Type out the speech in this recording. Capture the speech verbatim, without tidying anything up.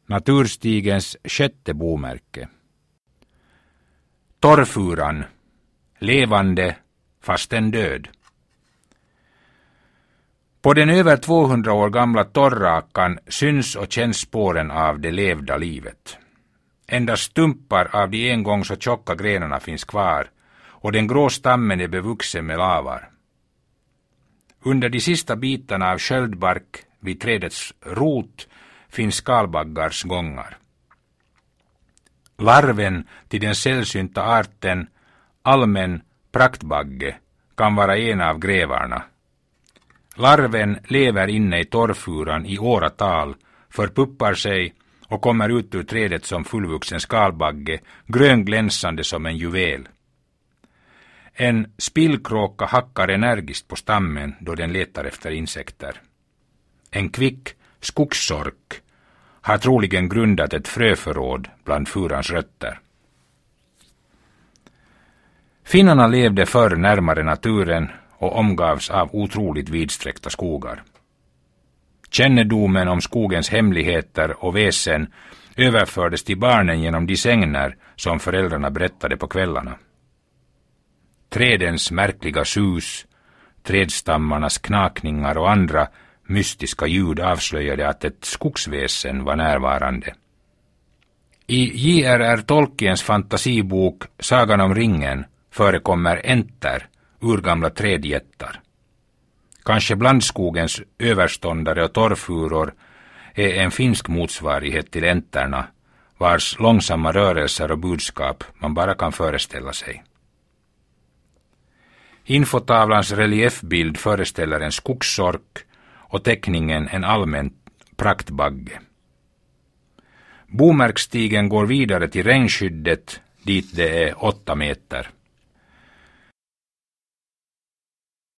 Naturstigens sjätte bomärke. Torrfuran, levande fastän död. På den över tvåhundra år gamla torrrakan syns och känns spåren av det levda livet. Endast stumpar av de en gång så tjocka grenarna finns kvar och den grå stammen är bevuxen med lavar. Under de sista bitarna av sköldbark vid trädets rot finns skalbaggars gångar. Larven till den sällsynta arten allmän praktbagge kan vara en av grävarna. Larven lever inne i torrfuran i åratal, förpuppar sig och kommer ut ur trädet som fullvuxen skalbagge, grönglänsande som en juvel. En spillkråka hackar energiskt på stammen då den letar efter insekter. En kvick skogssork har troligen grundat ett fröförråd bland furans rötter. Finnarna levde förr närmare naturen och omgavs av otroligt vidsträckta skogar. Kännedomen om skogens hemligheter och väsen överfördes till barnen genom de sägner som föräldrarna berättade på kvällarna. Trädens märkliga sus, trädstammarnas knakningar och andra mystiska ljud avslöjade att ett skogsväsen var närvarande. I J R R Tolkiens fantasibok Sagan om ringen förekommer enter, urgamla trädjättar. Kanske blandskogens överståndare och torrfuror är en finsk motsvarighet till enterna, vars långsamma rörelser och budskap man bara kan föreställa sig. Infotavlans reliefbild föreställer en skogssork och teckningen en allmän praktbagge. Bomärkstigen går vidare till regnskyddet dit det är åtta meter.